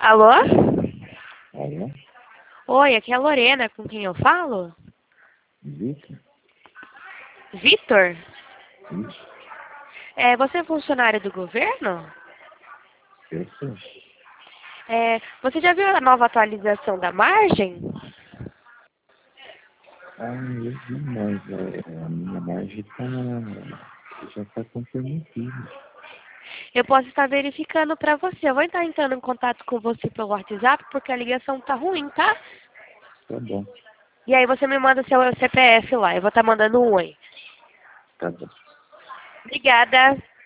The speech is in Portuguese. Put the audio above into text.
Alô? Alô? Oi, aqui é a Lorena, com quem eu falo? Vitor? Vitor? Isso, Você é funcionário do governo? eu sou. Você já viu a nova atualização da margem? Eu vi, mas a minha margem já está comprometida. Eu posso estar verificando para você. Eu vou estar entrando em contato com você pelo WhatsApp porque a ligação tá ruim, tá? Tá bom, E aí você me manda seu CPF lá. Eu vou estar mandando um oi. tá bom. Obrigada.